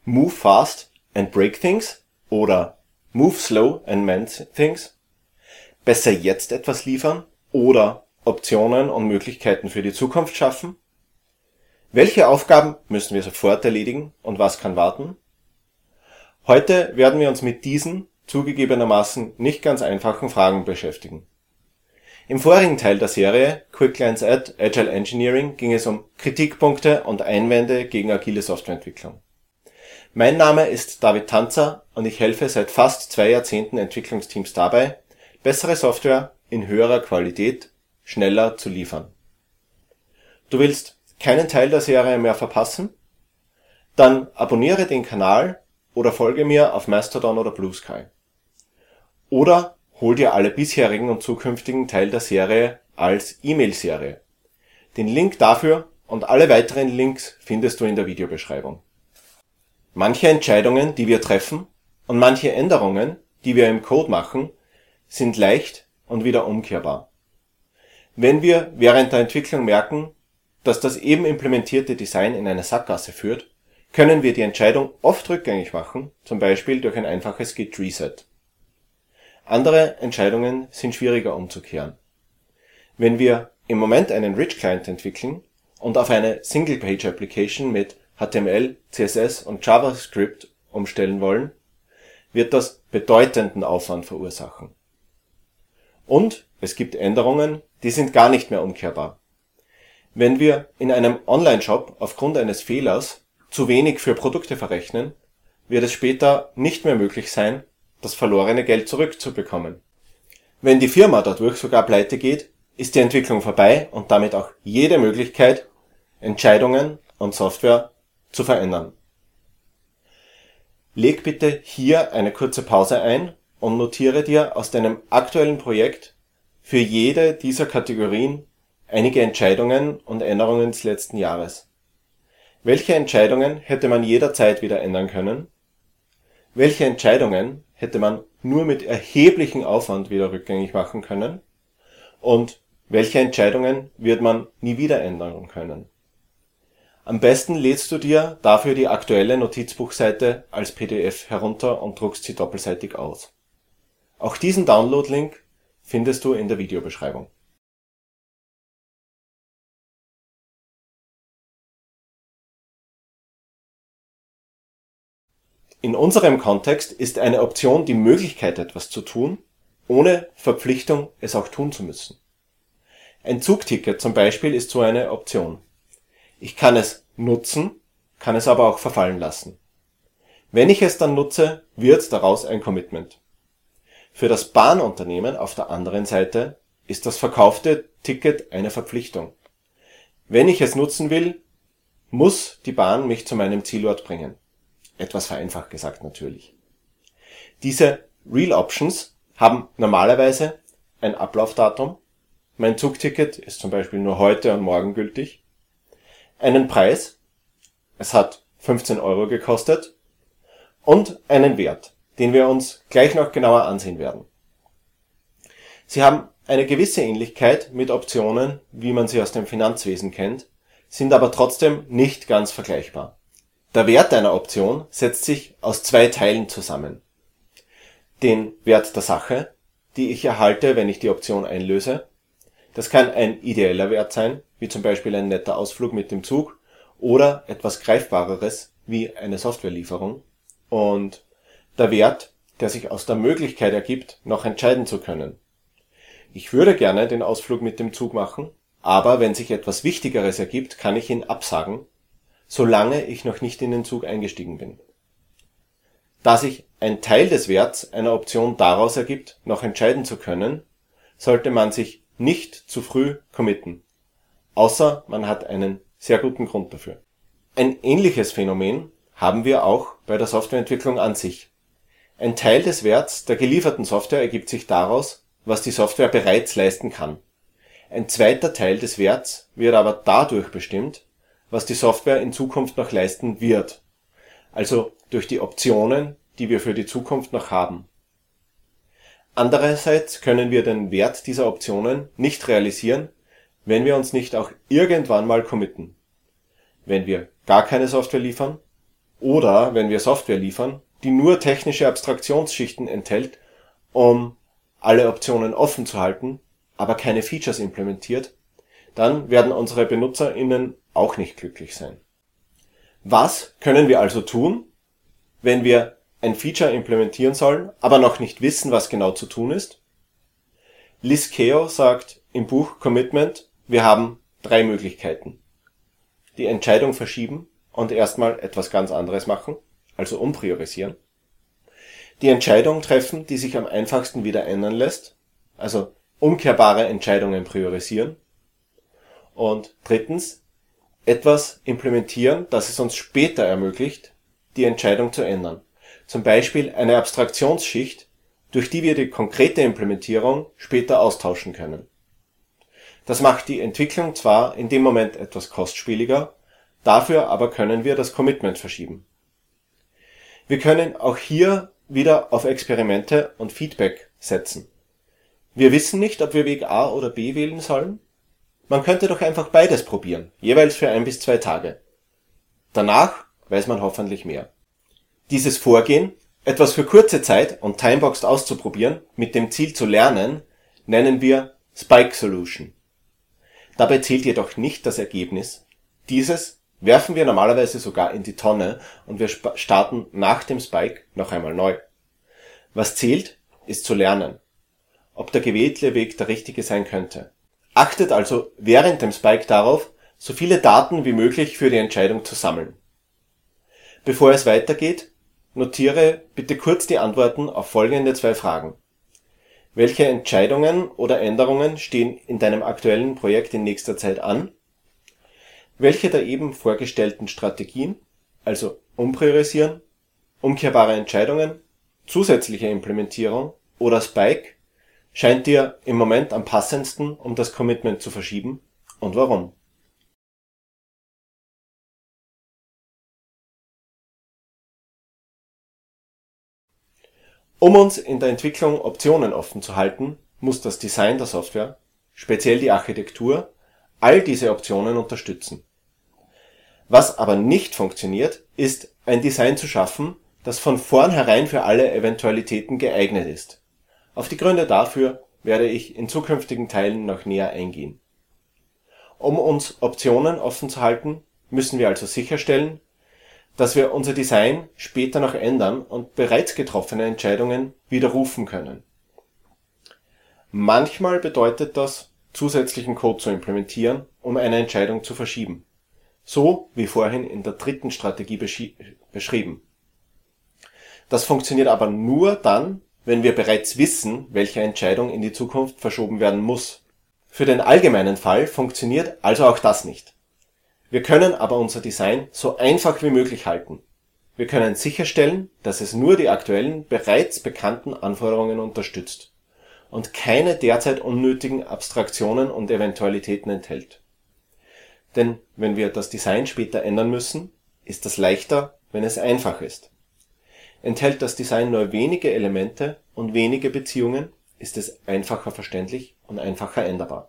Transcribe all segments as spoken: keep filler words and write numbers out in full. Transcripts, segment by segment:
Move fast and break things oder Move slow and mend things? Besser jetzt etwas liefern oder Optionen und Möglichkeiten für die Zukunft schaffen? Welche Aufgaben müssen wir sofort erledigen und was kann warten? Heute werden wir uns mit diesen zugegebenermaßen nicht ganz einfachen Fragen beschäftigen. Im vorigen Teil der Serie Quick Glance at Agile Engineering ging es um Kritikpunkte und Einwände gegen agile Softwareentwicklung. Mein Name ist David Tanzer und ich helfe seit fast zwei Jahrzehnten Entwicklungsteams dabei, bessere Software in höherer Qualität schneller zu liefern. Du willst keinen Teil der Serie mehr verpassen? Dann abonniere den Kanal oder folge mir auf Mastodon oder Blue Sky. Oder hol dir alle bisherigen und zukünftigen Teil der Serie als E-Mail-Serie. Den Link dafür und alle weiteren Links findest du in der Videobeschreibung. Manche Entscheidungen, die wir treffen, und manche Änderungen, die wir im Code machen, sind leicht und wieder umkehrbar. Wenn wir während der Entwicklung merken, dass das eben implementierte Design in eine Sackgasse führt, können wir die Entscheidung oft rückgängig machen, zum Beispiel durch ein einfaches Git Reset. Andere Entscheidungen sind schwieriger umzukehren. Wenn wir im Moment einen Rich Client entwickeln und auf eine Single-Page-Application mit H T M L, C S S und JavaScript umstellen wollen, wird das bedeutenden Aufwand verursachen. Und es gibt Änderungen, die sind gar nicht mehr umkehrbar. Wenn wir in einem Online-Shop aufgrund eines Fehlers zu wenig für Produkte verrechnen, wird es später nicht mehr möglich sein, das verlorene Geld zurückzubekommen. Wenn die Firma dadurch sogar pleite geht, ist die Entwicklung vorbei und damit auch jede Möglichkeit, Entscheidungen und Software zu verändern. Leg bitte hier eine kurze Pause ein und notiere dir aus deinem aktuellen Projekt für jede dieser Kategorien einige Entscheidungen und Änderungen des letzten Jahres. Welche Entscheidungen hätte man jederzeit wieder ändern können? Welche Entscheidungen hätte man nur mit erheblichem Aufwand wieder rückgängig machen können? Und welche Entscheidungen wird man nie wieder ändern können? Am besten lädst du dir dafür die aktuelle Notizbuchseite als P D F herunter und druckst sie doppelseitig aus. Auch diesen Download-Link findest du in der Videobeschreibung. In unserem Kontext ist eine Option die Möglichkeit, etwas zu tun, ohne Verpflichtung, es auch tun zu müssen. Ein Zugticket zum Beispiel ist so eine Option. Ich kann es nutzen, kann es aber auch verfallen lassen. Wenn ich es dann nutze, wird daraus ein Commitment. Für das Bahnunternehmen auf der anderen Seite ist das verkaufte Ticket eine Verpflichtung. Wenn ich es nutzen will, muss die Bahn mich zu meinem Zielort bringen. Etwas vereinfacht gesagt natürlich. Diese Real Options haben normalerweise ein Ablaufdatum. Mein Zugticket ist zum Beispiel nur heute und morgen gültig. Einen Preis, es hat fünfzehn Euro gekostet, und einen Wert, den wir uns gleich noch genauer ansehen werden. Sie haben eine gewisse Ähnlichkeit mit Optionen, wie man sie aus dem Finanzwesen kennt, sind aber trotzdem nicht ganz vergleichbar. Der Wert einer Option setzt sich aus zwei Teilen zusammen. Den Wert der Sache, die ich erhalte, wenn ich die Option einlöse. Das kann ein ideeller Wert sein, wie zum Beispiel ein netter Ausflug mit dem Zug, oder etwas Greifbareres, wie eine Softwarelieferung. Und der Wert, der sich aus der Möglichkeit ergibt, noch entscheiden zu können. Ich würde gerne den Ausflug mit dem Zug machen, aber wenn sich etwas Wichtigeres ergibt, kann ich ihn absagen, solange ich noch nicht in den Zug eingestiegen bin. Da sich ein Teil des Werts einer Option daraus ergibt, noch entscheiden zu können, sollte man sich nicht zu früh committen, außer man hat einen sehr guten Grund dafür. Ein ähnliches Phänomen haben wir auch bei der Softwareentwicklung an sich. Ein Teil des Werts der gelieferten Software ergibt sich daraus, was die Software bereits leisten kann. Ein zweiter Teil des Werts wird aber dadurch bestimmt, was die Software in Zukunft noch leisten wird, also durch die Optionen, die wir für die Zukunft noch haben. Andererseits können wir den Wert dieser Optionen nicht realisieren, wenn wir uns nicht auch irgendwann mal committen. Wenn wir gar keine Software liefern Oder wenn wir Software liefern, die nur technische Abstraktionsschichten enthält, um alle Optionen offen zu halten, aber keine Features implementiert, dann werden unsere BenutzerInnen auch nicht glücklich sein. Was können wir also tun, wenn wir ein Feature implementieren sollen, aber noch nicht wissen, was genau zu tun ist? Liz Keogh sagt im Buch Commitment, wir haben drei Möglichkeiten. Die Entscheidung verschieben und erstmal etwas ganz anderes machen, also umpriorisieren. Die Entscheidung treffen, die sich am einfachsten wieder ändern lässt, also umkehrbare Entscheidungen priorisieren. Und drittens, etwas implementieren, das es uns später ermöglicht, die Entscheidung zu ändern. Zum Beispiel eine Abstraktionsschicht, durch die wir die konkrete Implementierung später austauschen können. Das macht die Entwicklung zwar in dem Moment etwas kostspieliger, dafür aber können wir das Commitment verschieben. Wir können auch hier wieder auf Experimente und Feedback setzen. Wir wissen nicht, ob wir Weg A oder B wählen sollen. Man könnte doch einfach beides probieren, jeweils für ein bis zwei Tage. Danach weiß man hoffentlich mehr. Dieses Vorgehen, etwas für kurze Zeit und timeboxed auszuprobieren, mit dem Ziel zu lernen, nennen wir Spike Solution. Dabei zählt jedoch nicht das Ergebnis. Dieses werfen wir normalerweise sogar in die Tonne und wir starten nach dem Spike noch einmal neu. Was zählt, ist zu lernen, ob der gewählte Weg der richtige sein könnte. Achtet also während dem Spike darauf, so viele Daten wie möglich für die Entscheidung zu sammeln. Bevor es weitergeht, notiere bitte kurz die Antworten auf folgende zwei Fragen. Welche Entscheidungen oder Änderungen stehen in deinem aktuellen Projekt in nächster Zeit an? Welche der eben vorgestellten Strategien, also umpriorisieren, umkehrbare Entscheidungen, zusätzliche Implementierung oder Spike, scheint dir im Moment am passendsten, um das Commitment zu verschieben, und warum? Um uns in der Entwicklung Optionen offen zu halten, muss das Design der Software, speziell die Architektur, all diese Optionen unterstützen. Was aber nicht funktioniert, ist, ein Design zu schaffen, das von vornherein für alle Eventualitäten geeignet ist. Auf die Gründe dafür werde ich in zukünftigen Teilen noch näher eingehen. Um uns Optionen offen zu halten, müssen wir also sicherstellen, dass wir unser Design später noch ändern und bereits getroffene Entscheidungen widerrufen können. Manchmal bedeutet das, zusätzlichen Code zu implementieren, um eine Entscheidung zu verschieben. So wie vorhin in der dritten Strategie beschrieben. Das funktioniert aber nur dann, wenn wir bereits wissen, welche Entscheidung in die Zukunft verschoben werden muss. Für den allgemeinen Fall funktioniert also auch das nicht. Wir können aber unser Design so einfach wie möglich halten. Wir können sicherstellen, dass es nur die aktuellen, bereits bekannten Anforderungen unterstützt und keine derzeit unnötigen Abstraktionen und Eventualitäten enthält. Denn wenn wir das Design später ändern müssen, ist das leichter, wenn es einfach ist. Enthält das Design nur wenige Elemente und wenige Beziehungen, ist es einfacher verständlich und einfacher änderbar.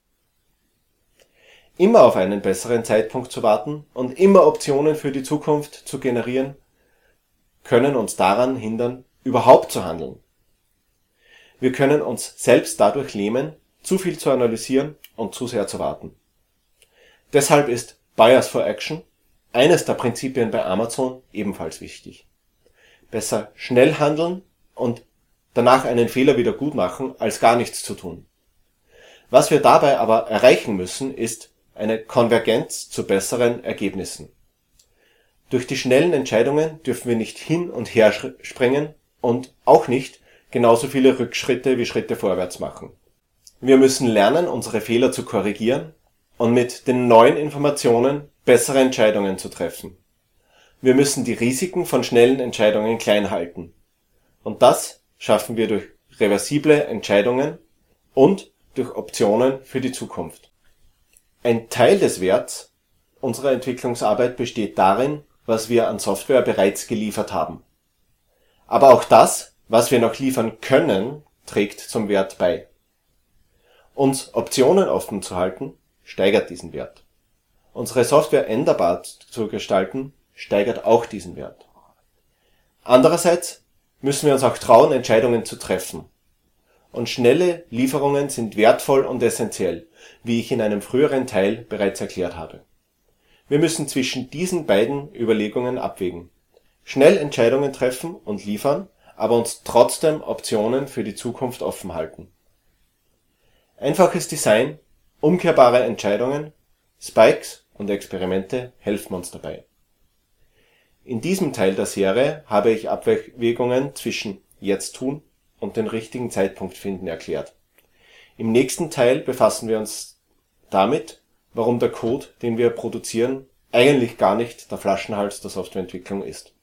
Immer auf einen besseren Zeitpunkt zu warten und immer Optionen für die Zukunft zu generieren, können uns daran hindern, überhaupt zu handeln. Wir können uns selbst dadurch lähmen, zu viel zu analysieren und zu sehr zu warten. Deshalb ist Bias for Action, eines der Prinzipien bei Amazon, ebenfalls wichtig. Besser schnell handeln und danach einen Fehler wieder gut machen, als gar nichts zu tun. Was wir dabei aber erreichen müssen, ist eine Konvergenz zu besseren Ergebnissen. Durch die schnellen Entscheidungen dürfen wir nicht hin und her springen und auch nicht genauso viele Rückschritte wie Schritte vorwärts machen. Wir müssen lernen, unsere Fehler zu korrigieren und mit den neuen Informationen bessere Entscheidungen zu treffen. Wir müssen die Risiken von schnellen Entscheidungen klein halten. Und das schaffen wir durch reversible Entscheidungen und durch Optionen für die Zukunft. Ein Teil des Werts unserer Entwicklungsarbeit besteht darin, was wir an Software bereits geliefert haben. Aber auch das, was wir noch liefern können, trägt zum Wert bei. Uns Optionen offen zu halten, steigert diesen Wert. Unsere Software änderbar zu gestalten, steigert auch diesen Wert. Andererseits müssen wir uns auch trauen, Entscheidungen zu treffen. Und schnelle Lieferungen sind wertvoll und essentiell, wie ich in einem früheren Teil bereits erklärt habe. Wir müssen zwischen diesen beiden Überlegungen abwägen: Schnell Entscheidungen treffen und liefern, aber uns trotzdem Optionen für die Zukunft offen halten. Einfaches Design, umkehrbare Entscheidungen, Spikes und Experimente helfen uns dabei. In diesem Teil der Serie habe ich Abwägungen zwischen jetzt tun und den richtigen Zeitpunkt finden erklärt. Im nächsten Teil befassen wir uns damit, warum der Code, den wir produzieren, eigentlich gar nicht der Flaschenhals der Softwareentwicklung ist.